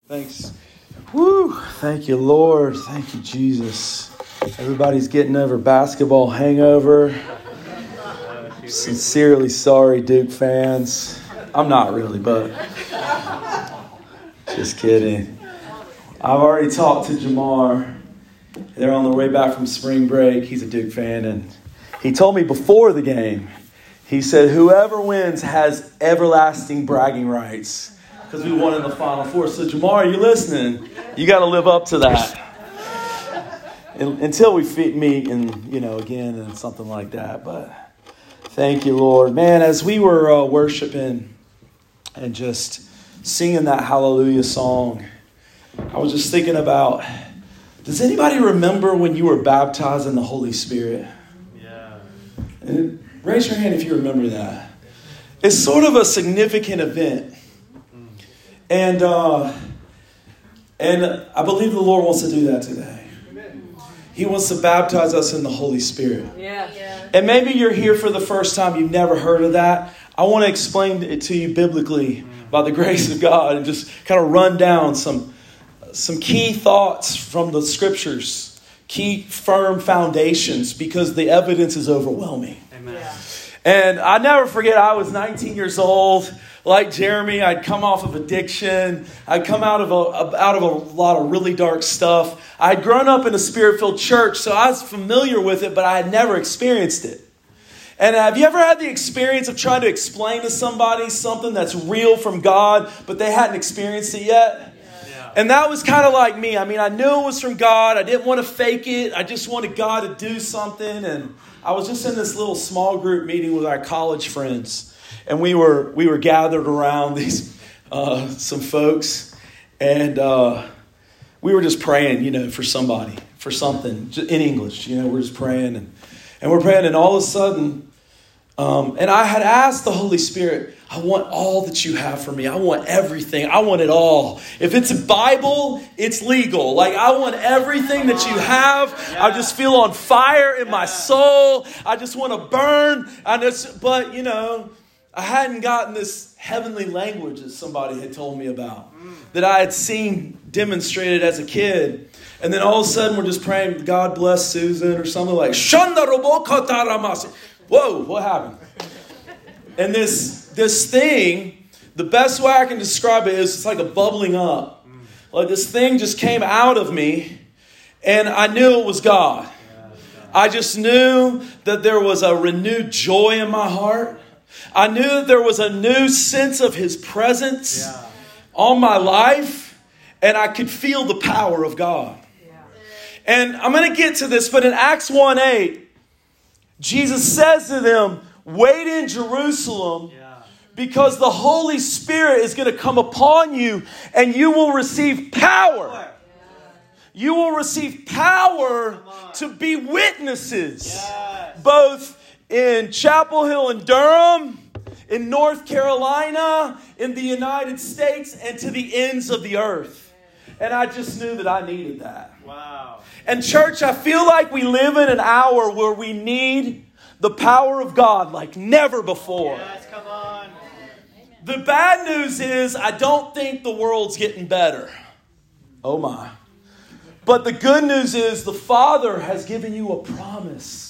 Thanks. Woo! Thank you, Lord. Thank you, Jesus. Everybody's getting over basketball hangover. Sincerely sorry, Duke fans. I'm not really, but just kidding. I've already talked to Jamar. They're on their way back from spring break. He's a Duke fan, and he told me before the game, he said, whoever wins has everlasting bragging rights. Because we won in the Final Four. So, Jamar, you listening? You got to live up to that. Until we meet and, again and something like that. But thank you, Lord. Man, as we were worshiping and just singing that hallelujah song, I was just thinking about, does anybody remember when you were baptized in the Holy Spirit? Yeah. And raise your hand if you remember that. It's sort of a significant event. And I believe the Lord wants to do that today. He wants to baptize us in the Holy Spirit. Yeah. And maybe you're here for the first time. You've never heard of that. I want to explain it to you biblically by the grace of God and just kind of run down some key thoughts from the scriptures, key firm foundations, because the evidence is overwhelming. Amen. Yeah. And I never forget, I was 19 years old. Like Jeremy, I'd come off of addiction. I'd come out of a lot of really dark stuff. I'd grown up in a Spirit-filled church, so I was familiar with it, but I had never experienced it. And have you ever had the experience of trying to explain to somebody something that's real from God, but they hadn't experienced it yet? Yeah. And that was kind of like me. I mean, I knew it was from God. I didn't want to fake it. I just wanted God to do something. And I was just in this little small group meeting with our college friends. And we were gathered around these some folks, and we were just praying, for somebody, for something in English. We're just praying, and we're praying, and all of a sudden, and I had asked the Holy Spirit, I want all that you have for me. I want everything. I want it all. If it's a Bible, it's legal. Like, I want everything that you have. Yeah. I just feel on fire in my soul. I just want to burn. But I hadn't gotten this heavenly language that somebody had told me about, that I had seen demonstrated as a kid. And then all of a sudden we're just praying, God bless Susan or something like, whoa, what happened? And this thing, the best way I can describe it is it's like a bubbling up. Like this thing just came out of me and I knew it was God. I just knew that there was a renewed joy in my heart. I knew that there was a new sense of His presence on my life, and I could feel the power of God. Yeah. And I'm going to get to this, but in Acts 1:8, Jesus says to them, wait in Jerusalem because the Holy Spirit is going to come upon you and you will receive power. You will receive power to be witnesses, both in Chapel Hill and Durham, in North Carolina, in the United States, and to the ends of the earth. And I just knew that I needed that. Wow. And church, I feel like we live in an hour where we need the power of God like never before. Yes, come on. The bad news is I don't think the world's getting better. Oh my. But the good news is the Father has given you a promise.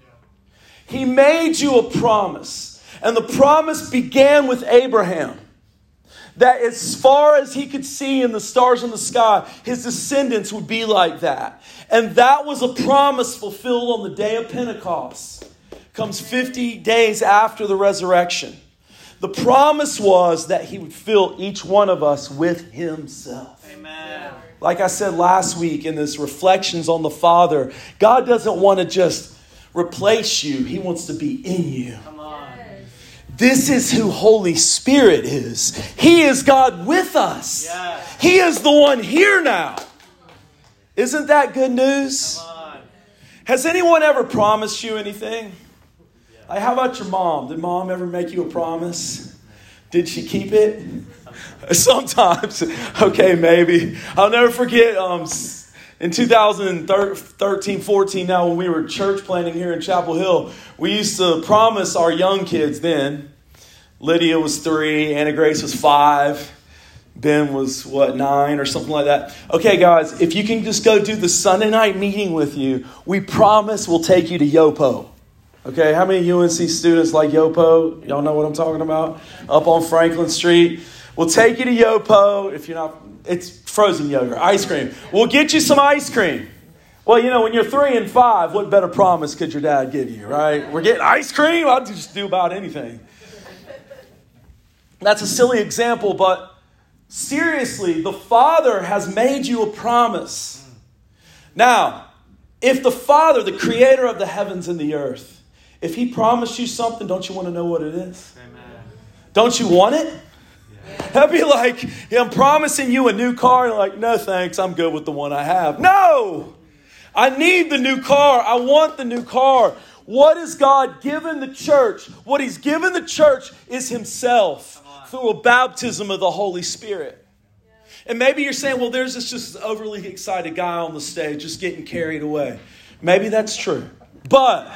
He made you a promise. And the promise began with Abraham. That as far as he could see in the stars in the sky, his descendants would be like that. And that was a promise fulfilled on the day of Pentecost. Comes 50 days after the resurrection. The promise was that He would fill each one of us with Himself. Amen. Like I said last week in this Reflections on the Father, God doesn't want to just replace you. He wants to be in you. Come on. This is who Holy Spirit is. He is God with us. Yes. He is the one here now. Isn't that good news? Come on. Has anyone ever promised you anything? Like, how about your mom? Did mom ever make you a promise? Did she keep it? Sometimes. Okay, maybe. I'll never forget in 2013, 14, now when we were church planting here in Chapel Hill, we used to promise our young kids then. Lydia was 3, Anna Grace was 5. Ben was, 9 or something like that. Okay, guys, if you can just go do the Sunday night meeting with you, we promise we'll take you to Yopo. Okay, how many UNC students like Yopo? Y'all know what I'm talking about? Up on Franklin Street. We'll take you to Yopo. If you're not, it's frozen yogurt, ice cream. We'll get you some ice cream. Well, when you're 3 and 5, what better promise could your dad give you, right? We're getting ice cream? I'll just do about anything. That's a silly example, but seriously, the Father has made you a promise. Now, if the Father, the creator of the heavens and the earth, if he promised you something, don't you want to know what it is? Amen. Don't you want it? Yeah. That'd be like, I'm promising you a new car. And you're like, no, thanks. I'm good with the one I have. No! I need the new car. I want the new car. What has God given the church? What he's given the church is himself through a baptism of the Holy Spirit. And maybe you're saying, well, there's this just overly excited guy on the stage just getting carried away. Maybe that's true. But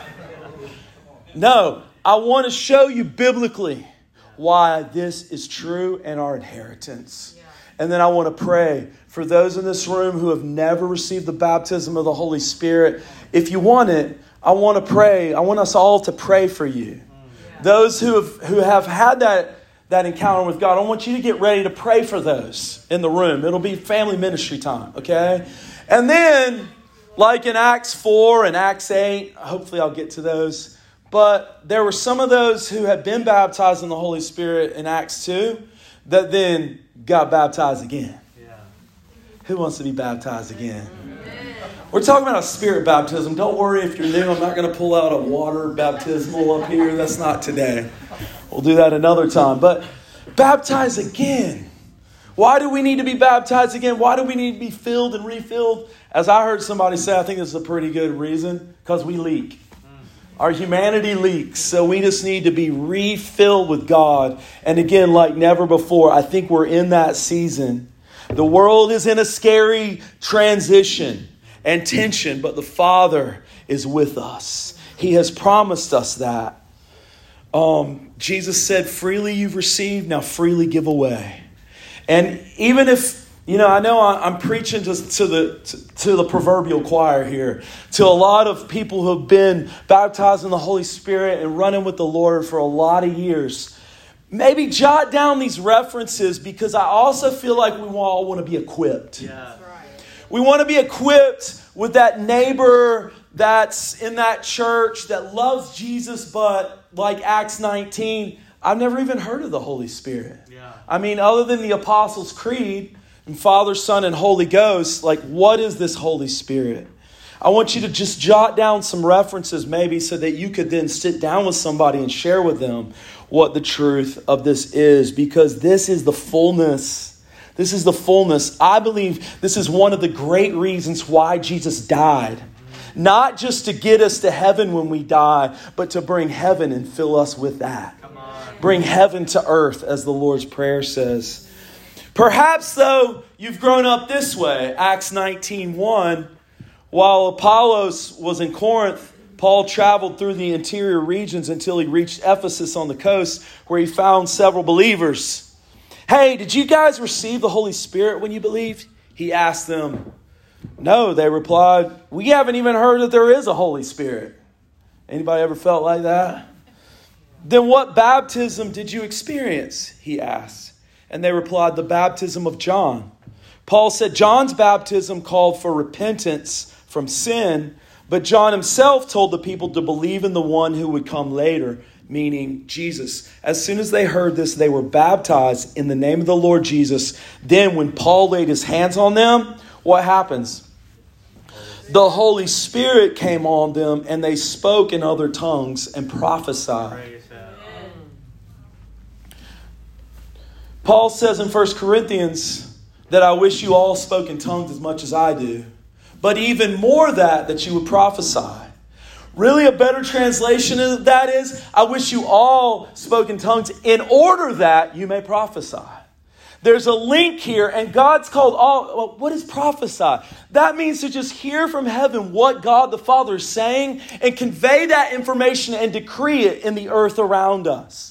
no, I want to show you biblically why this is true and our inheritance. And then I want to pray for those in this room who have never received the baptism of the Holy Spirit. If you want it, I want to pray. I want us all to pray for you. Those who have had that encounter with God, I want you to get ready to pray for those in the room. It'll be family ministry time, okay? And then, like in Acts 4 and Acts 8, hopefully I'll get to those. But there were some of those who had been baptized in the Holy Spirit in Acts 2 that then got baptized again. Yeah. Who wants to be baptized again? Amen. We're talking about a spirit baptism. Don't worry if you're new. I'm not going to pull out a water baptismal up here. That's not today. We'll do that another time. But baptize again. Why do we need to be baptized again? Why do we need to be filled and refilled? As I heard somebody say, I think this is a pretty good reason. Because we leak. Our humanity leaks, so we just need to be refilled with God. And again, like never before, I think we're in that season. The world is in a scary transition and tension, but the Father is with us. He has promised us that. Jesus said, freely you've received, now freely give away. And even if, I know I'm preaching to the proverbial choir here, to a lot of people who have been baptized in the Holy Spirit and running with the Lord for a lot of years. Maybe jot down these references because I also feel like we all want to be equipped. Yeah. We want to be equipped with that neighbor that's in that church that loves Jesus, but like Acts 19, I've never even heard of the Holy Spirit. Yeah. I mean, other than the Apostles' Creed, and Father, Son, and Holy Ghost, like what is this Holy Spirit? I want you to just jot down some references maybe so that you could then sit down with somebody and share with them what the truth of this is. Because this is the fullness. This is the fullness. I believe this is one of the great reasons why Jesus died. Not just to get us to heaven when we die, but to bring heaven and fill us with that. Bring heaven to earth, as the Lord's Prayer says. Perhaps, though, you've grown up this way. Acts 19:1. While Apollos was in Corinth, Paul traveled through the interior regions until he reached Ephesus on the coast, where he found several believers. Hey, did you guys receive the Holy Spirit when you believed? He asked them. No, they replied, we haven't even heard that there is a Holy Spirit. Anybody ever felt like that? Then what baptism did you experience? He asked. And they replied, the baptism of John. Paul said John's baptism called for repentance from sin, but John himself told the people to believe in the one who would come later, meaning Jesus. As soon as they heard this, they were baptized in the name of the Lord Jesus. Then when Paul laid his hands on them, what happens? The Holy Spirit came on them and they spoke in other tongues and prophesied. Paul says in 1 Corinthians that I wish you all spoke in tongues as much as I do. But even more that you would prophesy. Really a better translation of that is, I wish you all spoke in tongues in order that you may prophesy. There's a link here, and God's called all. Well, what is prophesy? That means to just hear from heaven what God the Father is saying and convey that information and decree it in the earth around us.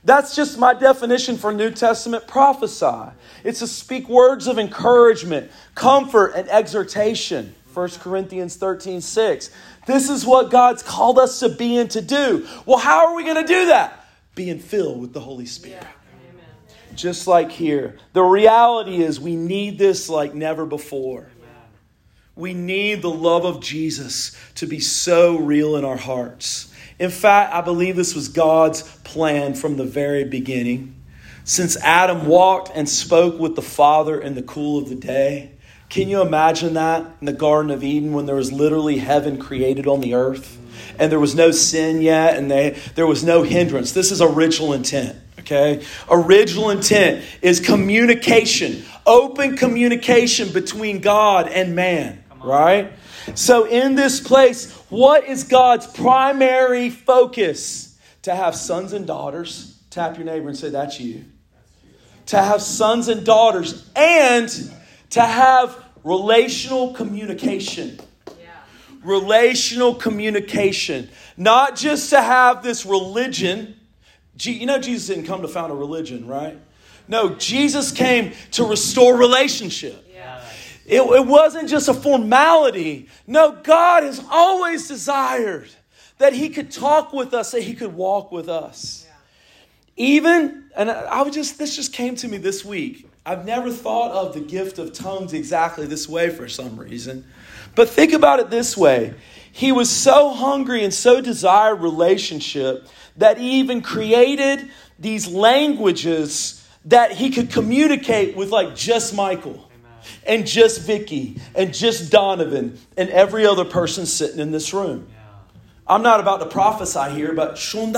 That's just my definition for New Testament prophesy. It's to speak words of encouragement, comfort, and exhortation. 1 Corinthians 13:6. This is what God's called us to be and to do. Well, how are we going to do that? Being filled with the Holy Spirit. Yeah. Just like here. The reality is we need this like never before. We need the love of Jesus to be so real in our hearts. In fact, I believe this was God's plan from the very beginning. Since Adam walked and spoke with the Father in the cool of the day, can you imagine that in the Garden of Eden when there was literally heaven created on the earth and there was no sin yet and there was no hindrance? This is original intent, okay? Original intent is communication, open communication between God and man, right? So in this place, what is God's primary focus? To have sons and daughters. Tap your neighbor and say, that's you. To have sons and daughters and to have relational communication. Yeah. Relational communication. Not just to have this religion. You know Jesus didn't come to found a religion, right? No, Jesus came to restore relationship. Yeah. It wasn't just a formality. No, God has always desired that He could talk with us, that He could walk with us. Yeah. This just came to me this week. I've never thought of the gift of tongues exactly this way for some reason. But think about it this way. He was so hungry and so desired relationship that He even created these languages that He could communicate with, like just Michael. Amen. And just Vicky and just Donovan and every other person sitting in this room. Yeah. I'm not about to prophesy here, but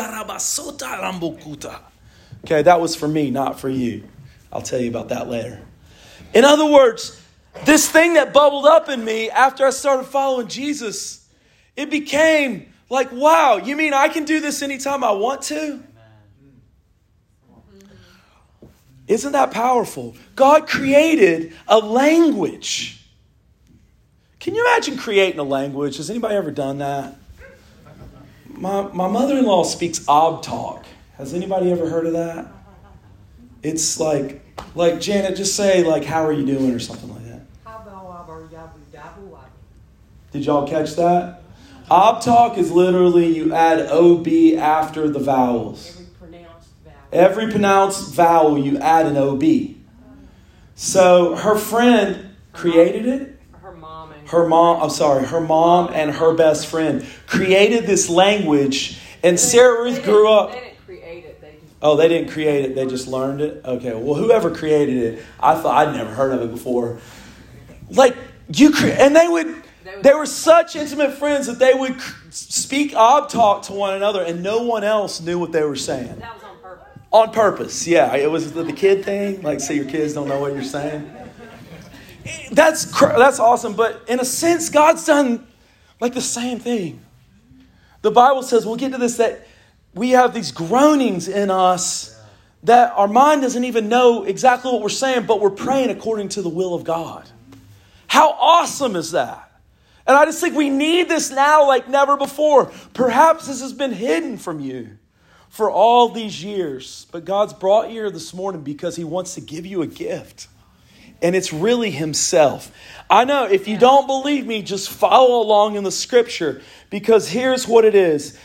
okay, that was for me, not for you. I'll tell you about that later. In other words, this thing that bubbled up in me after I started following Jesus, it became like, wow, you mean I can do this anytime I want to? Isn't that powerful? God created a language. Can you imagine creating a language? Has anybody ever done that? My mother-in-law speaks Abtalk. Has anybody ever heard of that? It's like Janet, just say like, how are you doing or something like that. Did y'all catch that? Abtalk is literally you add OB after the vowels. Every pronounced vowel you add an OB. So her friend created it. Her mom and her best friend created this language. And Sarah Ruth grew up. They didn't create it. They just learned it. Okay. Well, whoever created it, I thought I'd never heard of it before. They were such intimate friends that they would speak Abtalk to one another, and no one else knew what they were saying. That was on purpose. On purpose, yeah. It was the kid thing, like so your kids don't know what you're saying. That's awesome, but in a sense, God's done like the same thing. The Bible says, we'll get to this, that we have these groanings in us that our mind doesn't even know exactly what we're saying, but we're praying according to the will of God. How awesome is that? And I just think we need this now like never before. Perhaps this has been hidden from you for all these years, but God's brought you here this morning because He wants to give you a gift. And it's really Himself. I know if you don't believe me, just follow along in the scripture, because here's what it is.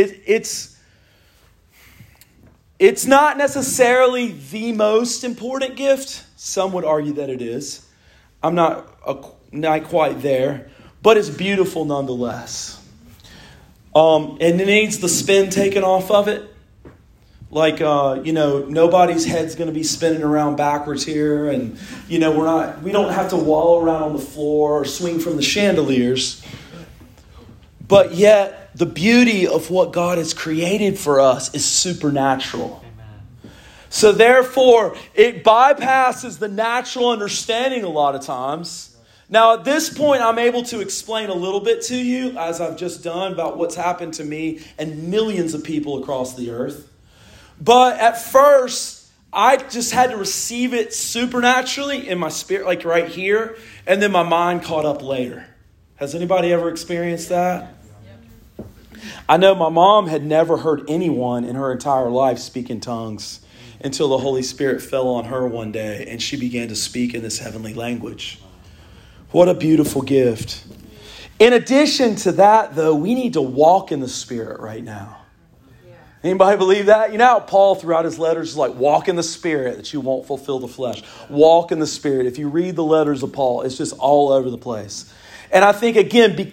It's not necessarily the most important gift. Some would argue that it is. I'm not quite there, but it's beautiful nonetheless. And it needs the spin taken off of it. Like, nobody's head's going to be spinning around backwards here. And, we don't have to wallow around on the floor or swing from the chandeliers. But yet, the beauty of what God has created for us is supernatural. Amen. So therefore, it bypasses the natural understanding a lot of times. Now, at this point, I'm able to explain a little bit to you, as I've just done, about what's happened to me and millions of people across the earth. But at first, I just had to receive it supernaturally in my spirit, like right here. And then my mind caught up later. Has anybody ever experienced that? I know my mom had never heard anyone in her entire life speak in tongues until the Holy Spirit fell on her one day and she began to speak in this heavenly language. What a beautiful gift. In addition to that, though, we need to walk in the Spirit right now. Anybody believe that? You know how Paul throughout his letters is like, walk in the Spirit that you won't fulfill the flesh. Walk in the Spirit. If you read the letters of Paul, it's just all over the place. And I think, again,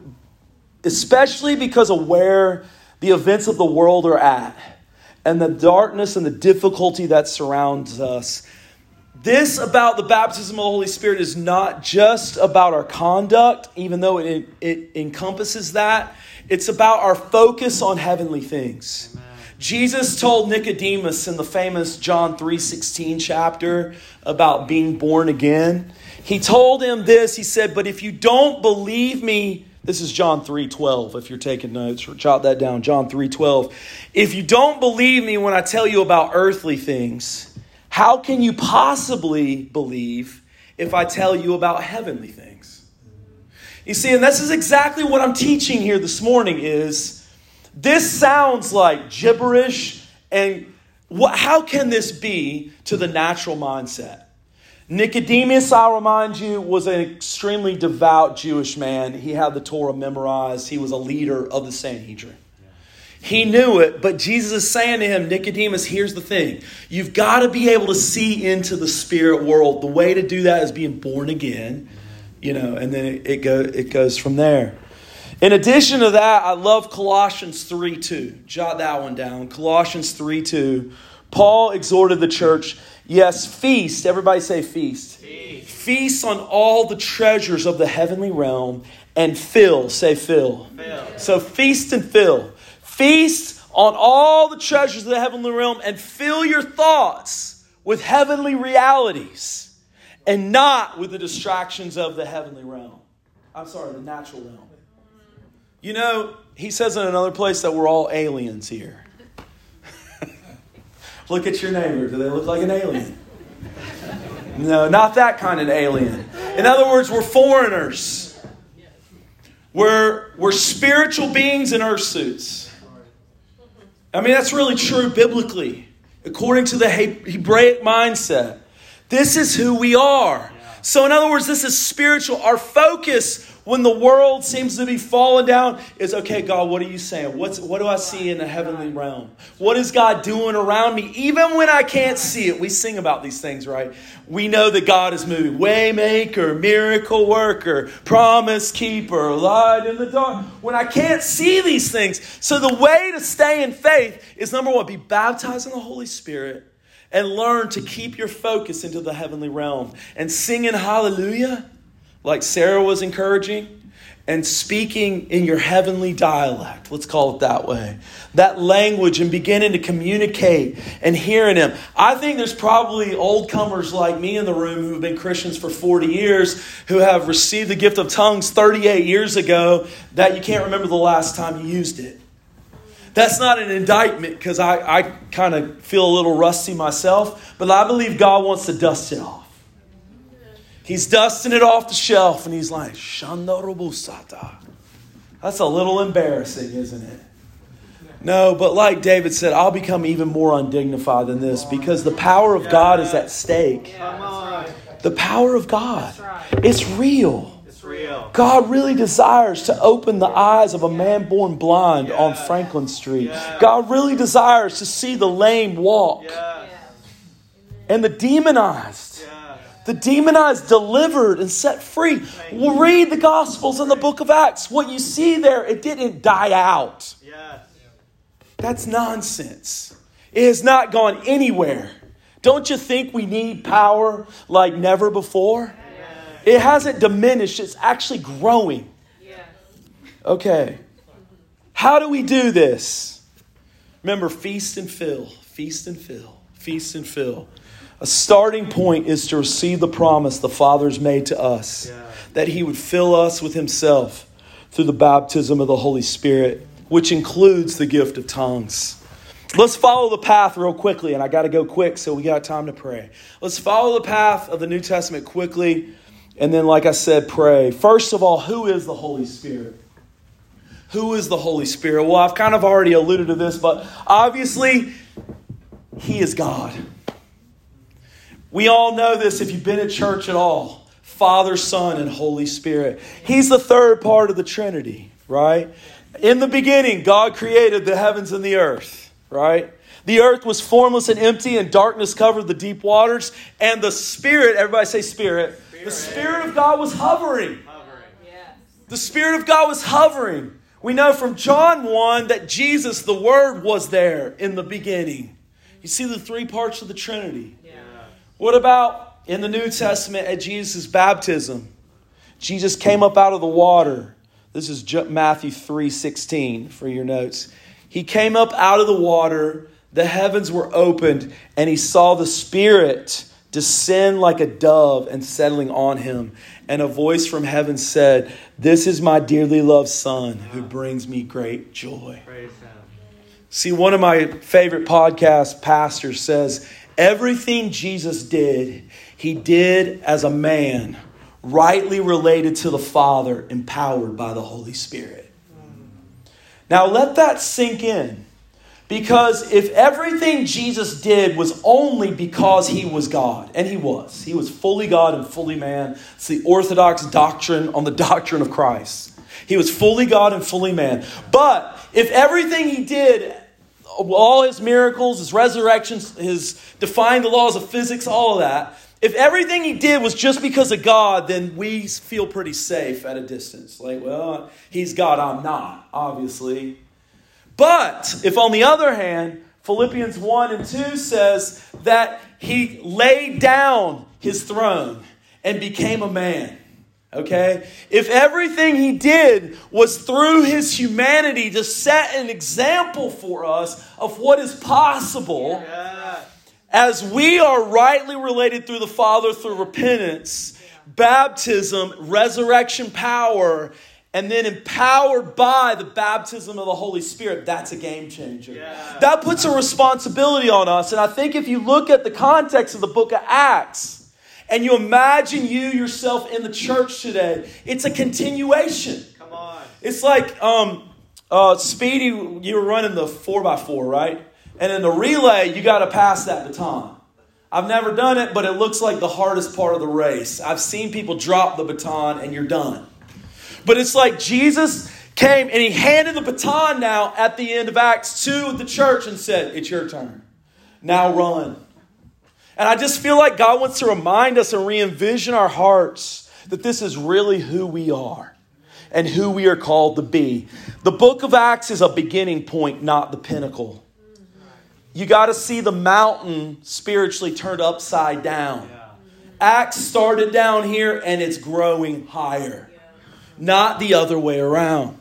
especially because of where the events of the world are at and the darkness and the difficulty that surrounds us, this about the baptism of the Holy Spirit is not just about our conduct, even though it encompasses that. It's about our focus on heavenly things. Amen. Jesus told Nicodemus in the famous John 3:16 chapter about being born again. He told him this. He said, but if you don't believe me, this is John 3:12. If you're taking notes, jot that down. John 3:12. If you don't believe me when I tell you about earthly things, how can you possibly believe if I tell you about heavenly things? You see, and this is exactly what I'm teaching here this morning is this sounds like gibberish. And how can this be to the natural mindset? Nicodemus, I'll remind you, was an extremely devout Jewish man. He had the Torah memorized. He was a leader of the Sanhedrin. He knew it, but Jesus is saying to him, Nicodemus, here's the thing. You've got to be able to see into the spirit world. The way to do that is being born again, and then it goes from there. In addition to that, I love Colossians 3:2. Jot that one down. Colossians 3:2. Paul exhorted the church, yes, feast. Everybody say feast. Feast on all the treasures of the heavenly realm and fill. Say fill. So feast and fill. Feast on all the treasures of the heavenly realm and fill your thoughts with heavenly realities and not with the distractions of the heavenly realm. The natural realm. He says in another place that we're all aliens here. Look at your neighbor. Do they look like an alien? No, not that kind of alien. In other words, we're foreigners. We're spiritual beings in earth suits. I mean, that's really true biblically, according to the Hebraic mindset. This is who we are. So in other words, this is spiritual. Our focus when the world seems to be falling down is, okay, God, what are you saying? What do I see in the heavenly realm? What is God doing around me? Even when I can't see it, we sing about these things, right? We know that God is moving. Waymaker, miracle worker, promise keeper, light in the dark. When I can't see these things. So the way to stay in faith is, number one, be baptized in the Holy Spirit and learn to keep your focus into the heavenly realm and singing hallelujah like Sarah was encouraging, and speaking in your heavenly dialect, let's call it that way, that language, and beginning to communicate and hearing Him. I think there's probably old comers like me in the room who've been Christians for 40 years who have received the gift of tongues 38 years ago that you can't remember the last time you used it. That's not an indictment because I kind of feel a little rusty myself, but I believe God wants to dust it off. He's dusting it off the shelf and he's like, Shandorobusata. That's a little embarrassing, isn't it? No, but like David said, I'll become even more undignified than this because the power of God is at stake. The power of God. It's real. God really desires to open the eyes of a man born blind on Franklin Street. God really desires to see the lame walk and the demonized. The demonized delivered and set free. We'll read the Gospels in the book of Acts. What you see there, it didn't die out. That's nonsense. It has not gone anywhere. Don't you think we need power like never before? It hasn't diminished. It's actually growing. Okay. How do we do this? Remember, feast and fill. Feast and fill. Feast and fill. A starting point is to receive the promise the Father's made to us. That He would fill us with Himself through the baptism of the Holy Spirit, which includes the gift of tongues. Let's follow the path real quickly. And I got to go quick, so we got time to pray. Let's follow the path of the New Testament quickly. And then, like I said, pray. First of all, who is the Holy Spirit? who is the Holy Spirit? Well, I've kind of already alluded to this, but obviously, He is God. We all know this if you've been at church at all. Father, Son, and Holy Spirit. He's the third part of the Trinity, right? In the beginning, God created the heavens and the earth, right? The earth was formless and empty, and darkness covered the deep waters. And the Spirit, everybody say Spirit. The Spirit of God was hovering. The Spirit of God was hovering. We know from John 1 that Jesus, the Word, was there in the beginning. You see the three parts of the Trinity. Yeah. What about in the New Testament at Jesus' baptism? Jesus came up out of the water. This is Matthew 3:16 for your notes. He came up out of the water. The heavens were opened, and He saw the Spirit descend like a dove and settling on Him. And a voice from heaven said, "This is my dearly loved Son who brings me great joy." Praise Him. See, one of my favorite podcast pastors says, everything Jesus did, He did as a man, rightly related to the Father, empowered by the Holy Spirit. Now let that sink in. Because if everything Jesus did was only because He was God, and He was fully God and fully man. It's the orthodox doctrine on the doctrine of Christ. He was fully God and fully man. But if everything He did, all His miracles, His resurrections, His defying the laws of physics, all of that, if everything He did was just because of God, then we feel pretty safe at a distance. Like, well, He's God, I'm not, obviously. But if on the other hand, Philippians 1 and 2 says that He laid down His throne and became a man. Okay? If everything He did was through His humanity to set an example for us of what is possible, as we are rightly related through the Father through repentance, baptism, resurrection power, and then empowered by the baptism of the Holy Spirit, that's a game changer. Yeah. That puts a responsibility on us. And I think if you look at the context of the book of Acts, and you imagine you yourself in the church today, it's a continuation. Come on. It's like, Speedy, you were running the 4x4, right? And in the relay, you got to pass that baton. I've never done it, but it looks like the hardest part of the race. I've seen people drop the baton and you're done. But it's like Jesus came and He handed the baton now at the end of Acts to the church and said, it's your turn. Now run. And I just feel like God wants to remind us and re-envision our hearts that this is really who we are and who we are called to be. The book of Acts is a beginning point, not the pinnacle. You got to see the mountain spiritually turned upside down. Acts started down here and it's growing higher. Not the other way around.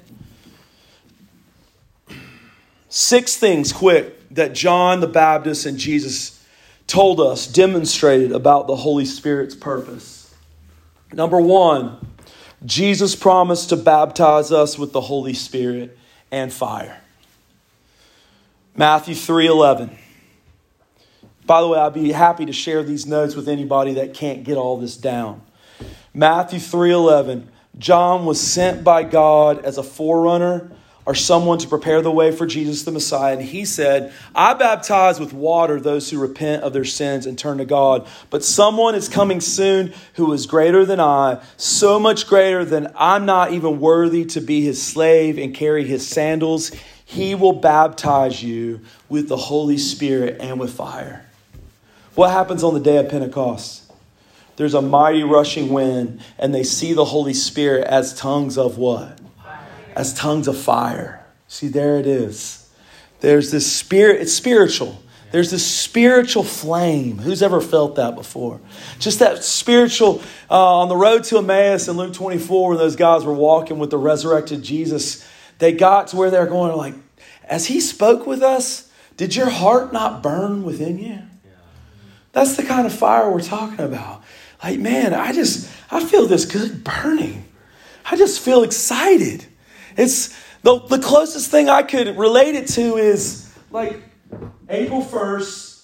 Good. 6 things quick that John the Baptist and Jesus told us, demonstrated about the Holy Spirit's purpose. Number 1, Jesus promised to baptize us with the Holy Spirit and fire. Matthew 3:11. By the way, I'd be happy to share these notes with anybody that can't get all this down. Matthew 3:11. John was sent by God as a forerunner or someone to prepare the way for Jesus the Messiah. And he said, I baptize with water those who repent of their sins and turn to God. But someone is coming soon who is greater than I, so much greater than I'm not even worthy to be His slave and carry His sandals. He will baptize you with the Holy Spirit and with fire. What happens on the day of Pentecost? There's a mighty rushing wind, and they see the Holy Spirit as tongues of what? Fire. As tongues of fire. See, there it is. There's this spirit. It's spiritual. There's this spiritual flame. Who's ever felt that before? Just that spiritual, on the road to Emmaus in Luke 24, where those guys were walking with the resurrected Jesus, they got to where they're going like, as He spoke with us, did your heart not burn within you? That's the kind of fire we're talking about. Like, man, I feel this good burning. I just feel excited. It's the closest thing I could relate it to is like April 1st,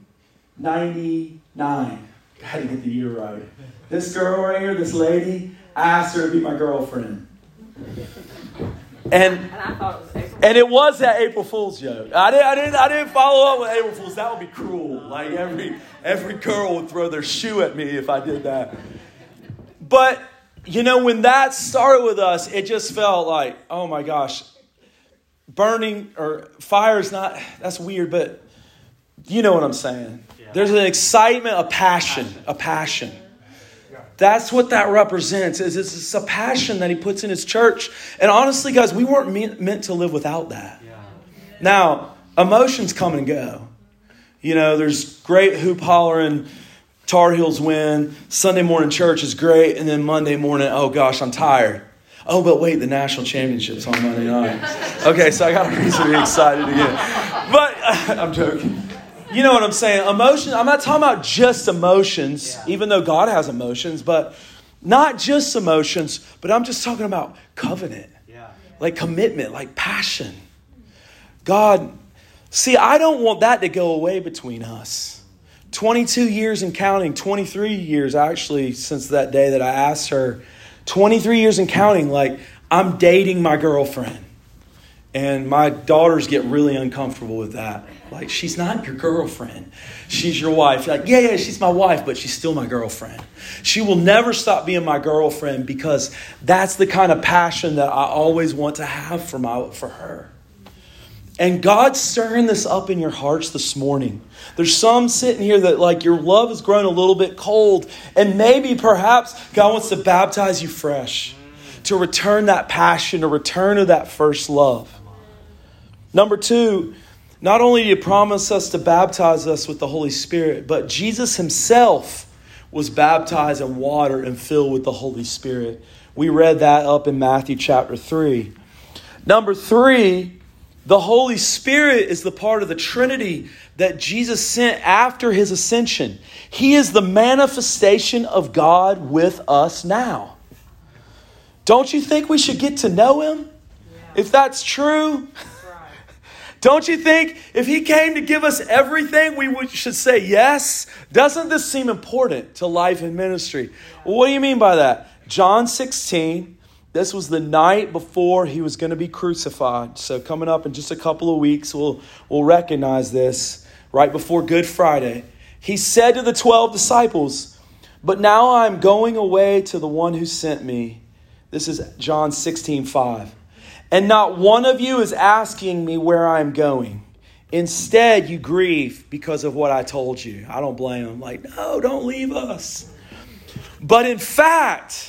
1999. I had to get the year right. This girl right here, this lady, I asked her to be my girlfriend. And I thought it was April. And it was that April Fool's joke. I didn't follow up with April Fool's. That would be cruel. Like every girl would throw their shoe at me if I did that. But, when that started with us, it just felt like, oh my gosh, burning or fire is not, that's weird, but you know what I'm saying. Yeah. There's an excitement, a passion. That's what that represents. It's a passion that he puts in his church. And honestly, guys, we weren't meant to live without that. Yeah. Now, emotions come and go. There's great hoop hollering, Tar Heels win, Sunday morning church is great, and then Monday morning, oh gosh, I'm tired. Oh, but wait, the national championship's on Monday night. Okay, so I got a reason to be excited again. But I'm joking. You know what I'm saying? Emotion. I'm not talking about just emotions, even though God has emotions, but not just emotions, but I'm just talking about covenant, like commitment, like passion. God, see, I don't want that to go away between us. 22 years and counting, 23 years actually since that day that I asked her, 23 years and counting, like I'm dating my girlfriend. And my daughters get really uncomfortable with that. Like, she's not your girlfriend. She's your wife. Like, yeah, she's my wife, but she's still my girlfriend. She will never stop being my girlfriend because that's the kind of passion that I always want to have for her. And God's stirring this up in your hearts this morning. There's some sitting here that like your love has grown a little bit cold. And maybe perhaps God wants to baptize you fresh. To return that passion, to return to that first love. Number 2, not only did he promise us to baptize us with the Holy Spirit, but Jesus himself was baptized in water and filled with the Holy Spirit. We read that up in Matthew chapter 3. Number 3, the Holy Spirit is the part of the Trinity that Jesus sent after his ascension. He is the manifestation of God with us now. Don't you think we should get to know him? Yeah. If that's true, right. Don't you think if he came to give us everything, we should say yes? Doesn't this seem important to life and ministry? Yeah. Well, what do you mean by that? John 16. This was the night before he was going to be crucified. So coming up in just a couple of weeks, we'll recognize this. Right before Good Friday, he said to the 12 disciples, "But now I'm going away to the one who sent me." This is John 16:5. "And not one of you is asking me where I'm going. Instead, you grieve because of what I told you." I don't blame him. Like, no, don't leave us. "But in fact,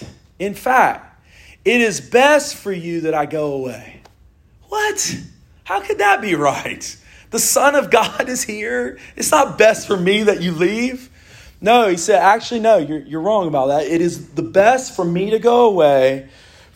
it is best for you that I go away." What? How could that be right? The Son of God is here. It's not best for me that you leave. No, he said, actually, no, you're wrong about that. It is the best for me to go away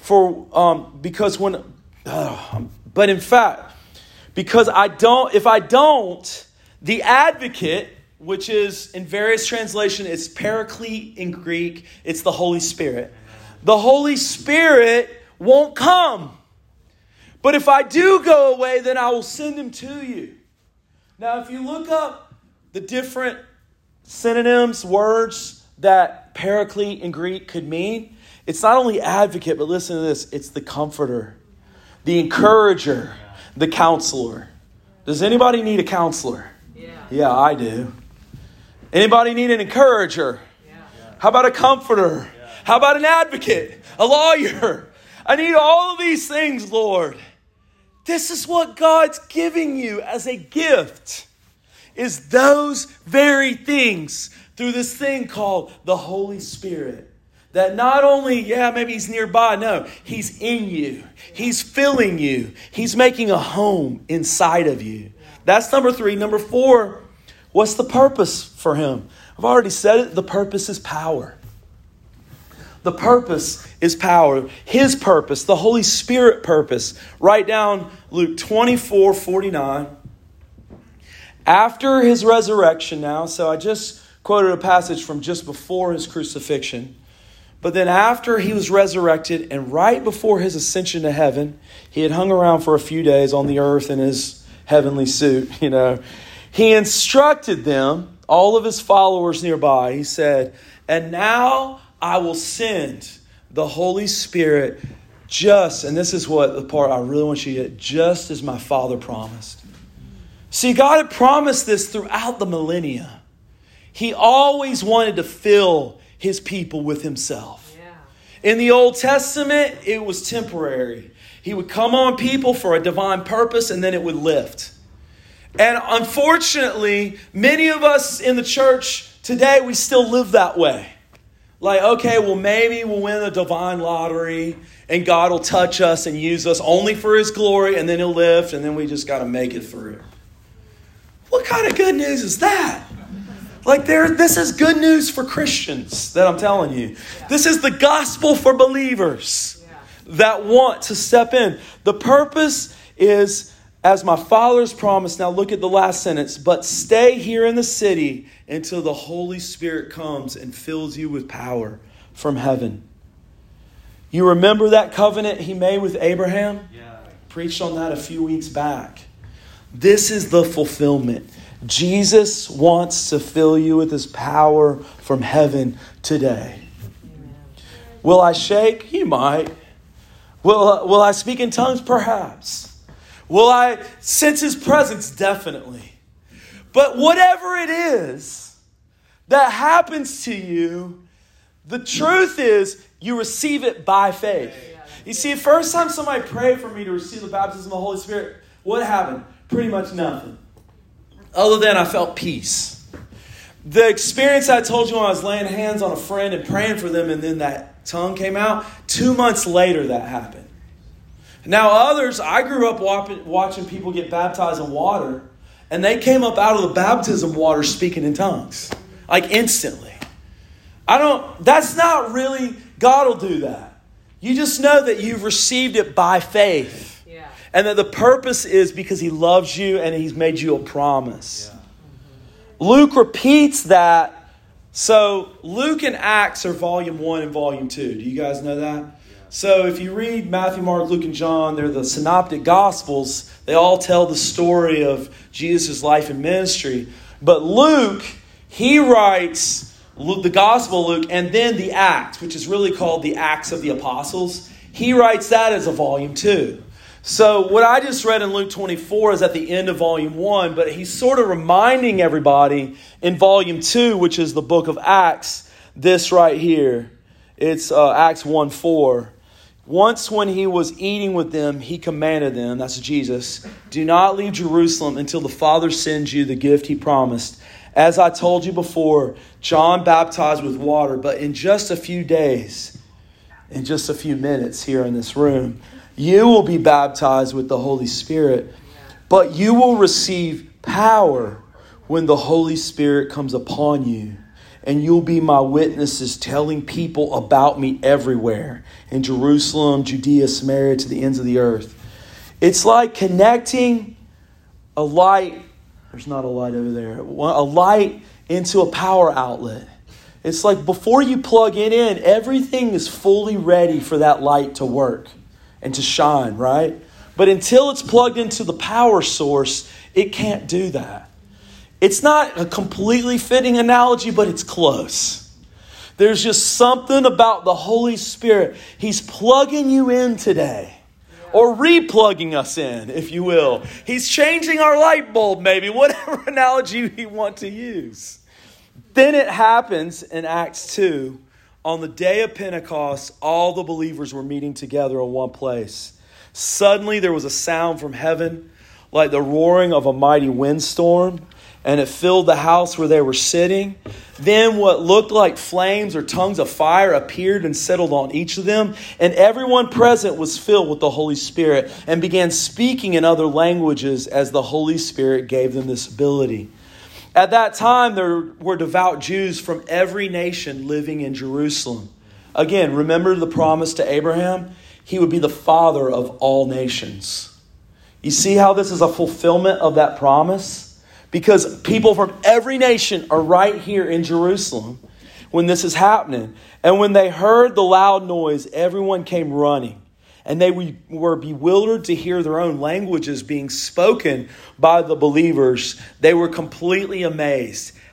but in fact, because if I don't, the advocate, which is in various translations, it's paraclete in Greek. It's the Holy Spirit. The Holy Spirit won't come. But if I do go away, then I will send him to you. Now, if you look up the different synonyms, words that paraclete in Greek could mean, it's not only advocate, but listen to this. It's the comforter, the encourager, the counselor. Does anybody need a counselor? Yeah, I do. Anybody need an encourager? Yeah. How about a comforter? Yeah. How about an advocate? A lawyer? I need all of these things, Lord. This is what God's giving you as a gift, is those very things through this thing called the Holy Spirit. That not only, maybe he's nearby. No, he's in you. He's filling you. He's making a home inside of you. That's number 3. Number 4, what's the purpose for him? I've already said it. The purpose is power. The purpose is power. His purpose, the Holy Spirit purpose. Write down Luke 24:49. After his resurrection now, so I just quoted a passage from just before his crucifixion. But then after he was resurrected and right before his ascension to heaven, he had hung around for a few days on the earth in his heavenly suit, He instructed them, all of his followers nearby. He said, "And now I will send the Holy Spirit just, and this is what the part I really want you to get, just as my Father promised. See, God had promised this throughout the millennia. He always wanted to fill his people with himself. In the Old Testament, it was temporary. He would come on people for a divine purpose and then it would lift. And unfortunately, many of us in the church today, we still live that way. Like, okay, well, maybe we'll win the divine lottery and God will touch us and use us only for his glory and then he'll lift and then we just got to make it through. What kind of good news is that? Like this is good news for Christians that I'm telling you. This is the gospel for believers that want to step in. The purpose is, as my Father's promised. Now look at the last sentence. But stay here in the city until the Holy Spirit comes and fills you with power from heaven. You remember that covenant he made with Abraham? Yeah. Preached on that a few weeks back. This is the fulfillment. Jesus wants to fill you with his power from heaven today. Amen. Will I shake? You might. Will I speak in tongues? Perhaps. Will I sense his presence? Definitely. But whatever it is that happens to you, the truth is you receive it by faith. You see, first time somebody prayed for me to receive the baptism of the Holy Spirit, what happened? Pretty much nothing. Other than I felt peace. The experience I told you when I was laying hands on a friend and praying for them and then that tongue came out, 2 months later that happened. Now others, I grew up watching people get baptized in water and they came up out of the baptism water speaking in tongues. Like instantly. That's not really, God will do that. You just know that you've received it by faith. And that the purpose is because he loves you and he's made you a promise. Yeah. Luke repeats that. So Luke and Acts are volume 1 and volume 2. Do you guys know that? Yeah. So if you read Matthew, Mark, Luke, and John, they're the synoptic gospels. They all tell the story of Jesus' life and ministry. But Luke, he writes the Gospel of Luke and then the Acts, which is really called the Acts of the Apostles. He writes that as a volume 2. So what I just read in Luke 24 is at the end of volume 1, but he's sort of reminding everybody in volume 2, which is the book of Acts, this right here. It's Acts 1:4. Once when he was eating with them, he commanded them, that's Jesus, do not leave Jerusalem until the Father sends you the gift he promised. As I told you before, John baptized with water, but in just a few days, in just a few minutes here in this room, you will be baptized with the Holy Spirit, but you will receive power when the Holy Spirit comes upon you. And you'll be my witnesses telling people about me everywhere. In Jerusalem, Judea, Samaria, to the ends of the earth. It's like connecting a light. There's not a light over there. A light into a power outlet. It's like before you plug it in, everything is fully ready for that light to work and to shine, right? But until it's plugged into the power source, it can't do that. It's not a completely fitting analogy, but it's close. There's just something about the Holy Spirit. He's plugging you in today. Or replugging us in, if you will. He's changing our light bulb, maybe. Whatever analogy you want to use. Then it happens in Acts 2. On the day of Pentecost, all the believers were meeting together in one place. Suddenly there was a sound from heaven like the roaring of a mighty windstorm, and it filled the house where they were sitting. Then what looked like flames or tongues of fire appeared and settled on each of them. And everyone present was filled with the Holy Spirit and began speaking in other languages as the Holy Spirit gave them this ability. At that time, there were devout Jews from every nation living in Jerusalem. Again, remember the promise to Abraham? He would be the father of all nations. You see how this is a fulfillment of that promise? Because people from every nation are right here in Jerusalem when this is happening. And when they heard the loud noise, everyone came running. And they were bewildered to hear their own languages being spoken by the believers. They were completely amazed.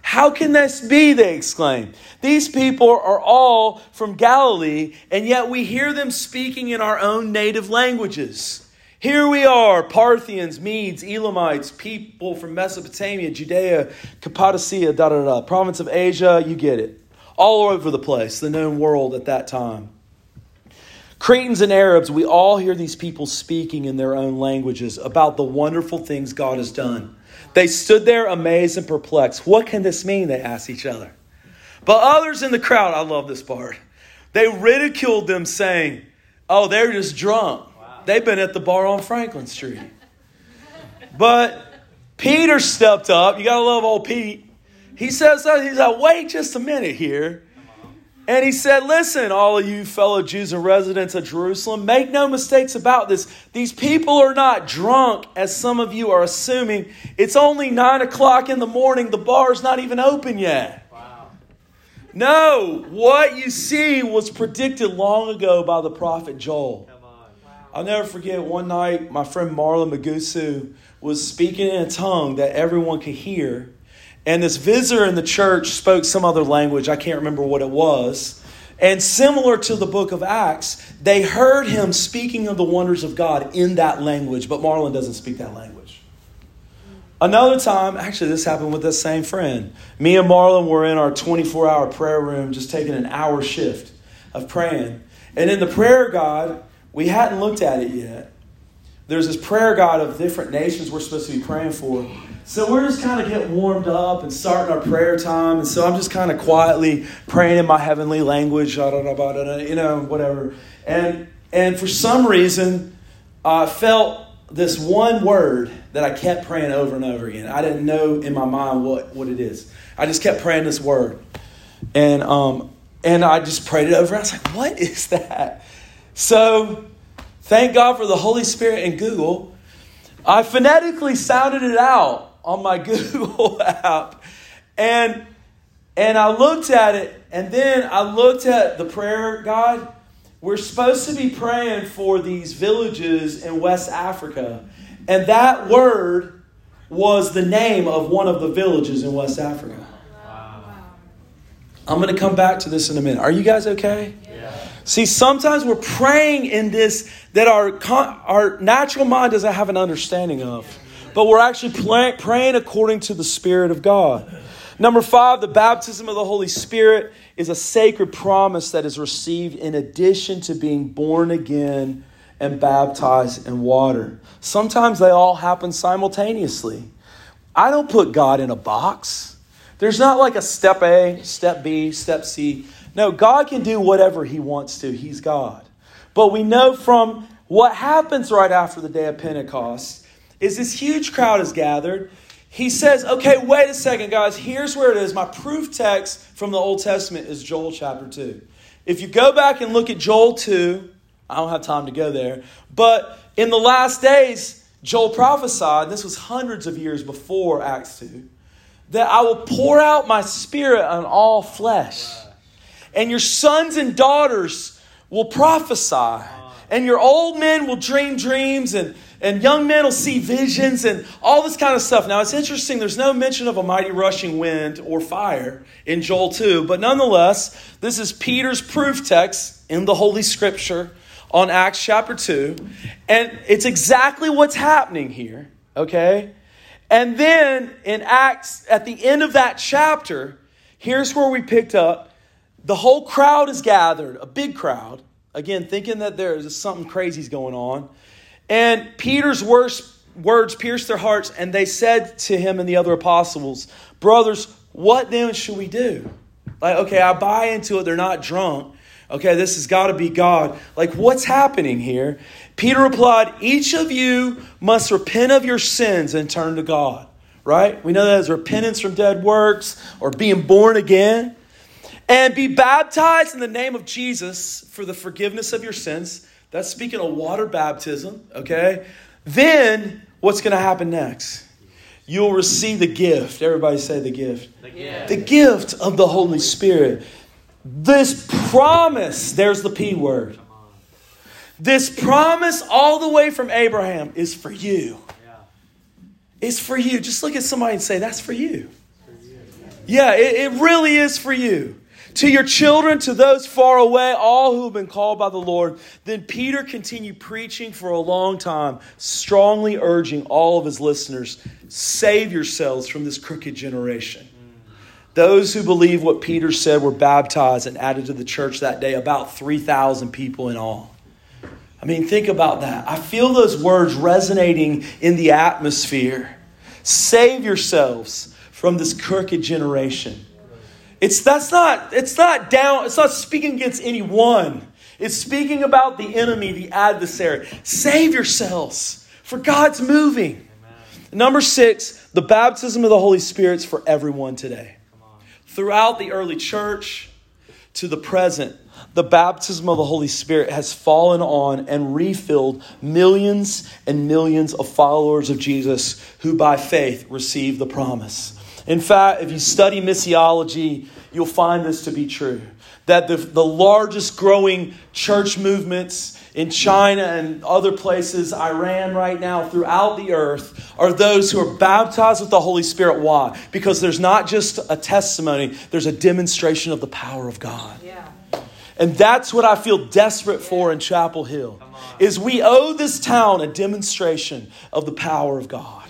How can this be, they exclaim. These people are all from Galilee, and yet we hear them speaking in our own native languages. Here we are, Parthians, Medes, Elamites, people from Mesopotamia, Judea, Cappadocia, province of Asia, you get it. All over the place, the known world at that time. Cretans and Arabs, we all hear these people speaking in their own languages about the wonderful things God has done. They stood there amazed and perplexed. What can this mean? They asked each other. But others in the crowd, I love this part, they ridiculed them saying, oh, they're just drunk. Wow. They've been at the bar on Franklin Street. But Peter stepped up. You got to love old Pete. He says, he's like, wait just a minute here. And he said, listen, all of you fellow Jews and residents of Jerusalem, make no mistakes about this. These people are not drunk, as some of you are assuming. It's only 9 o'clock in the morning. The bar's not even open yet. Wow. No, what you see was predicted long ago by the prophet Joel. Come on. Wow. I'll never forget one night, my friend Marlon Magusu was speaking in a tongue that everyone could hear. And this visitor in the church spoke some other language. I can't remember what it was. And similar to the book of Acts, they heard him speaking of the wonders of God in that language. But Marlon doesn't speak that language. Another time, actually this happened with this same friend. Me and Marlon were in our 24-hour prayer room just taking an hour shift of praying. And in the prayer guide, we hadn't looked at it yet. There's this prayer guide of different nations we're supposed to be praying for. So we're just kind of getting warmed up and starting our prayer time. And so I'm just kind of quietly praying in my heavenly language, whatever. And for some reason, I felt this one word that I kept praying over and over again. I didn't know in my mind what it is. I just kept praying this word. And I just prayed it over. I was like, what is that? So thank God for the Holy Spirit and Google. I phonetically sounded it out on my Google app. And I looked at it, and then I looked at the prayer guide. We're supposed to be praying for these villages in West Africa. And that word was the name of one of the villages in West Africa. Wow. I'm going to come back to this in a minute. Are you guys okay? Yeah. See, sometimes we're praying in this that our natural mind doesn't have an understanding of. But we're actually praying according to the Spirit of God. Number 5, the baptism of the Holy Spirit is a sacred promise that is received in addition to being born again and baptized in water. Sometimes they all happen simultaneously. I don't put God in a box. There's not like a step A, step B, step C. No, God can do whatever He wants to. He's God. But we know from what happens right after the day of Pentecost is this huge crowd is gathered. He says, okay, wait a second, guys. Here's where it is. My proof text from the Old Testament is Joel chapter 2. If you go back and look at Joel 2, I don't have time to go there, but in the last days, Joel prophesied, this was hundreds of years before Acts 2, that I will pour out my Spirit on all flesh. And your sons and daughters will prophesy. And your old men will dream dreams, and young men will see visions and all this kind of stuff. Now, it's interesting. There's no mention of a mighty rushing wind or fire in Joel 2. But nonetheless, this is Peter's proof text in the Holy Scripture on Acts chapter 2. And it's exactly what's happening here. Okay? And then in Acts, at the end of that chapter, here's where we picked up. The whole crowd is gathered, a big crowd. Again, thinking that there's something crazy's going on. And Peter's words pierced their hearts, and they said to him and the other apostles, brothers, what then should we do? Like, okay, I buy into it. They're not drunk. Okay, this has got to be God. Like, what's happening here? Peter replied, each of you must repent of your sins and turn to God. Right? We know that as repentance from dead works or being born again. And be baptized in the name of Jesus for the forgiveness of your sins. That's speaking of water baptism, okay? Then, what's going to happen next? You'll receive the gift. Everybody say the gift. The gift. The gift of the Holy Spirit. This promise, there's the P word. This promise all the way from Abraham is for you. It's for you. Just look at somebody and say, that's for you. Yeah, it really is for you. To your children, to those far away, all who have been called by the Lord. Then Peter continued preaching for a long time, strongly urging all of his listeners, save yourselves from this crooked generation. Those who believed what Peter said were baptized and added to the church that day, about 3,000 people in all. I mean, think about that. I feel those words resonating in the atmosphere. Save yourselves from this crooked generation. It's not speaking against anyone. It's speaking about the enemy, the adversary. Save yourselves, for God's moving. Amen. Number 6, the baptism of the Holy Spirit's for everyone today. Throughout the early church to the present, the baptism of the Holy Spirit has fallen on and refilled millions and millions of followers of Jesus who by faith receive the promise. In fact, if you study missiology, you'll find this to be true. That the largest growing church movements in China and other places, Iran right now, throughout the earth, are those who are baptized with the Holy Spirit. Why? Because there's not just a testimony, there's a demonstration of the power of God. Yeah. And that's what I feel desperate for in Chapel Hill, is we owe this town a demonstration of the power of God.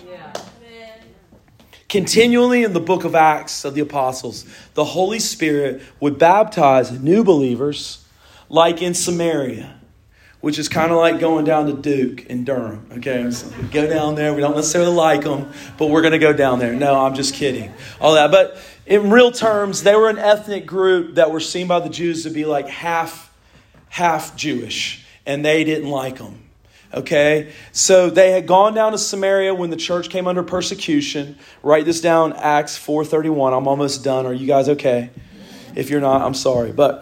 Continually in the book of Acts of the Apostles, the Holy Spirit would baptize new believers like in Samaria, which is kind of like going down to Duke in Durham. Okay, so we go down there. We don't necessarily like them, but we're going to go down there. No, I'm just kidding. All that. But in real terms, they were an ethnic group that were seen by the Jews to be like half Jewish, and they didn't like them. Okay, so they had gone down to Samaria when the church came under persecution. Write this down, Acts 4:31. I'm almost done. Are you guys okay? If you're not, I'm sorry. But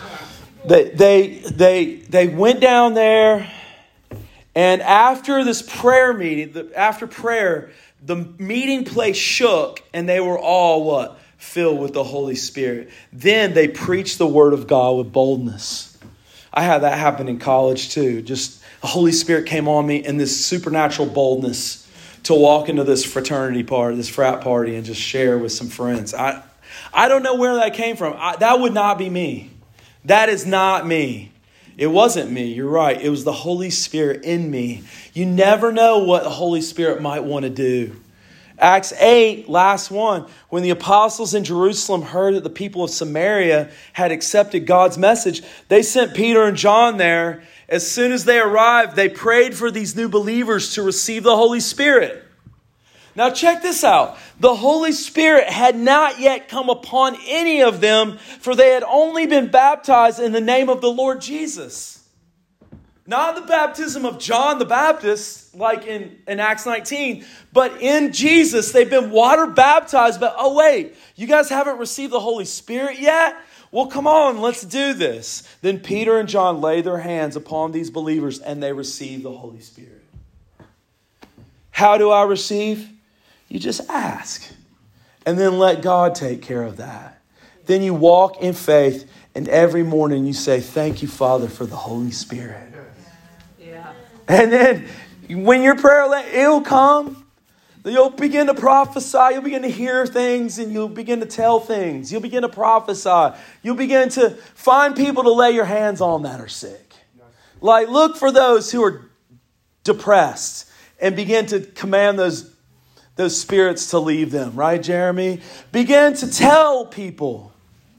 they went down there, and after this prayer meeting, after prayer, the meeting place shook, and they were all what? Filled with the Holy Spirit. Then they preached the word of God with boldness. I had that happen in college too. Just the Holy Spirit came on me in this supernatural boldness to walk into this fraternity party, this frat party, and just share with some friends. I don't know where that came from. That would not be me. That is not me. It wasn't me. You're right. It was the Holy Spirit in me. You never know what the Holy Spirit might want to do. Acts 8, last one. When the apostles in Jerusalem heard that the people of Samaria had accepted God's message, they sent Peter and John there. As soon as they arrived, they prayed for these new believers to receive the Holy Spirit. Now check this out. The Holy Spirit had not yet come upon any of them, for they had only been baptized in the name of the Lord Jesus. Not the baptism of John the Baptist, like in Acts 19, but in Jesus. They've been water baptized, but oh wait, you guys haven't received the Holy Spirit yet? Well, come on, let's do this. Then Peter and John laid their hands upon these believers and they received the Holy Spirit. How do I receive? You just ask and then let God take care of that. Then you walk in faith and every morning you say, thank you, Father, for the Holy Spirit. Yeah. And then when your prayer, it'll come. You'll begin to prophesy. You'll begin to hear things and you'll begin to tell things. You'll begin to prophesy. You'll begin to find people to lay your hands on that are sick. Like, look for those who are depressed and begin to command those spirits to leave them. Right, Jeremy? Begin to tell people.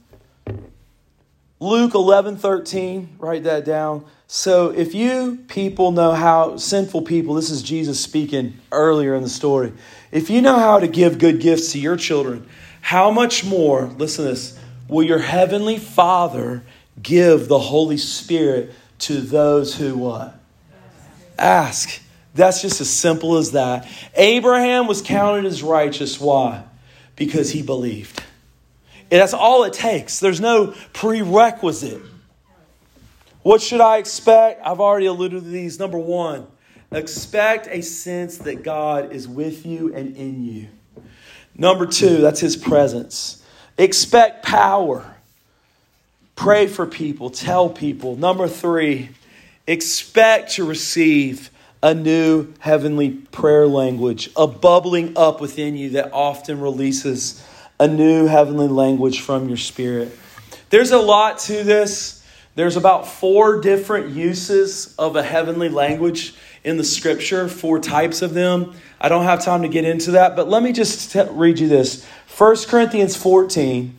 Luke 11:13, write that down. So if you people know how, sinful people, this is Jesus speaking earlier in the story. If you know how to give good gifts to your children, how much more, listen to this, will your heavenly Father give the Holy Spirit to those who what? Ask. That's just as simple as that. Abraham was counted as righteous. Why? Because he believed. And that's all it takes. There's no prerequisite. What should I expect? I've already alluded to these. Number one, expect a sense that God is with you and in you. Number two, that's His presence. Expect power. Pray for people. Tell people. Number three, expect to receive a new heavenly prayer language, a bubbling up within you that often releases a new heavenly language from your spirit. There's a lot to this. There's about 4 different uses of a heavenly language in the scripture, 4 types of them. I don't have time to get into that, but let me just read you this. 1 Corinthians 14.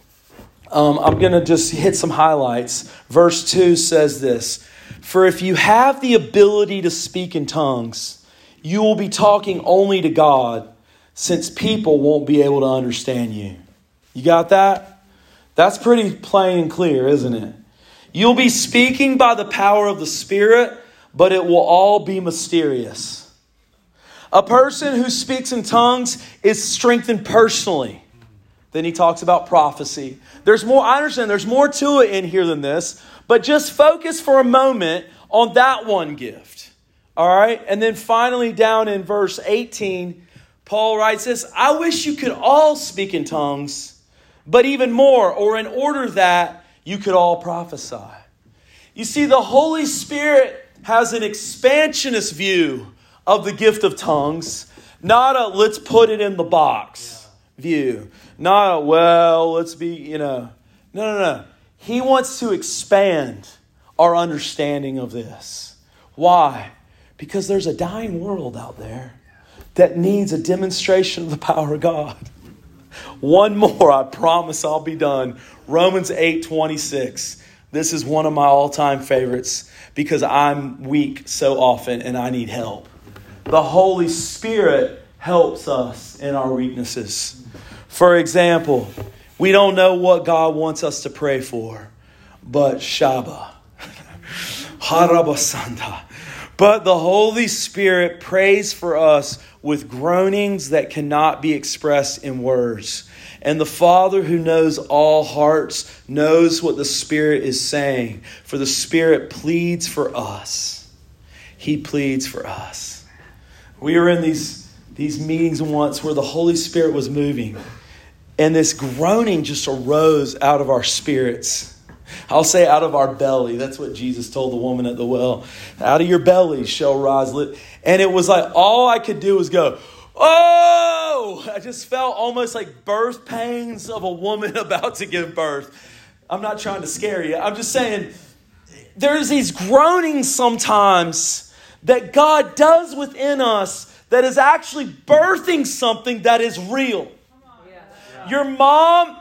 I'm going to just hit some highlights. Verse 2 says this: "For if you have the ability to speak in tongues, you will be talking only to God, since people won't be able to understand you." You got that? That's pretty plain and clear, isn't it? You'll be speaking by the power of the Spirit, but it will all be mysterious. A person who speaks in tongues is strengthened personally. Then he talks about prophecy. There's more, I understand there's more to it in here than this, but just focus for a moment on that one gift. All right? And then finally down in verse 18, Paul writes this: "I wish you could all speak in tongues, but even more, or in order that you could all prophesy." You see, the Holy Spirit has an expansionist view of the gift of tongues, not a let's put it in the box view. Not a, well, let's be, No. He wants to expand our understanding of this. Why? Because there's a dying world out there that needs a demonstration of the power of God. One more, I promise I'll be done. Romans 8:26. This is one of my all-time favorites because I'm weak so often and I need help. The Holy Spirit helps us in our weaknesses. For example, we don't know what God wants us to pray for, but Shaba. Harabasanda. But the Holy Spirit prays for us with groanings that cannot be expressed in words. And the Father who knows all hearts knows what the Spirit is saying. For the Spirit pleads for us. He pleads for us. We were in these meetings once where the Holy Spirit was moving. And this groaning just arose out of our spirits. I'll say out of our belly. That's what Jesus told the woman at the well. Out of your belly shall rise. And it was like all I could do was go, oh! I just felt almost like birth pains of a woman about to give birth. I'm not trying to scare you. I'm just saying there's these groanings sometimes that God does within us that is actually birthing something that is real. Your mind,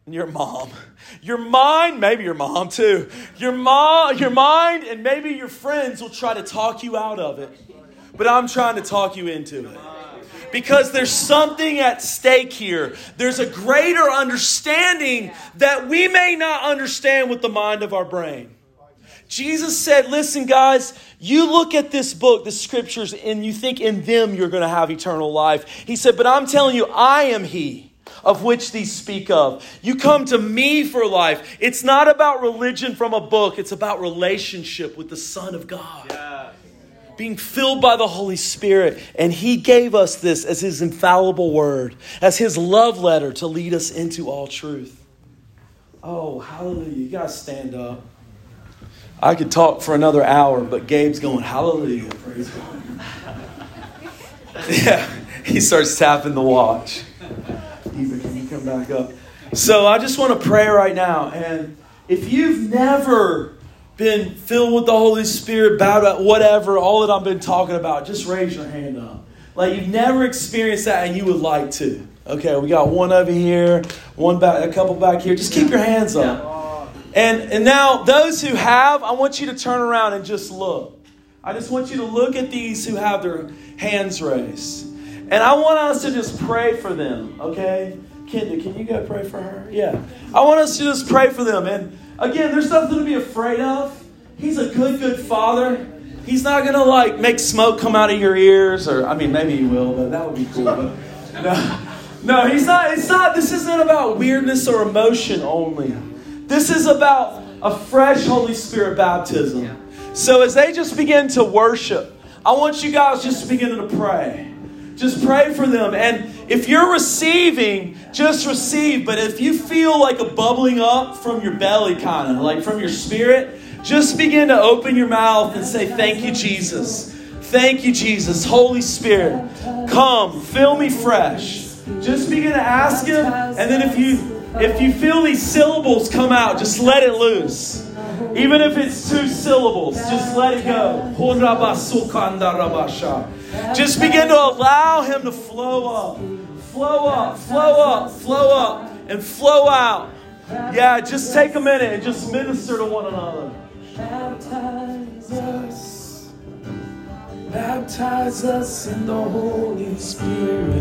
maybe your mom too. Your mind, and maybe your friends will try to talk you out of it. But I'm trying to talk you into it. Because there's something at stake here. There's a greater understanding that we may not understand with the mind of our brain. Jesus said, listen guys, you look at this book, the scriptures, and you think in them you're going to have eternal life. He said, but I'm telling you, I am He of which these speak of. You come to me for life. It's not about religion from a book. It's about relationship with the Son of God. Yeah. Being filled by the Holy Spirit. And He gave us this as His infallible word, as His love letter to lead us into all truth. Oh, hallelujah. You guys stand up. I could talk for another hour, but Gabe's going, hallelujah. Praise God. Yeah, he starts tapping the watch. Can you come back up? So I just want to pray right now. And if you've never been filled with the Holy Spirit, about whatever, all that I've been talking about, just raise your hand up. Like you've never experienced that and you would like to. Okay, we got one over here, one back, a couple back here. Just keep your hands up. And now those who have, I want you to turn around and just look. I just want you to look at these who have their hands raised. And I want us to just pray for them, okay? Kendra, can you go pray for her? Yeah. I want us to just pray for them. And again, there's nothing to be afraid of. He's a good Father. He's not going to make smoke come out of your ears. Or, I mean, maybe He will, but that would be cool. But no, He's not. It's not. This isn't about weirdness or emotion only. This is about a fresh Holy Spirit baptism. So as they just begin to worship, I want you guys just to begin to pray. Just pray for them. And if you're receiving, just receive. But if you feel like a bubbling up from your belly, kind of like from your spirit, just begin to open your mouth and say, thank you, Jesus. Thank you, Jesus. Holy Spirit, come, fill me fresh. Just begin to ask Him. And then if you feel these syllables come out, just let it loose. Even if it's 2 syllables, just let it go. Just begin to allow Him to flow up. Flow up, flow up, flow up, and flow out. Yeah, just take a minute and just minister to one another. Baptize us in the Holy Spirit.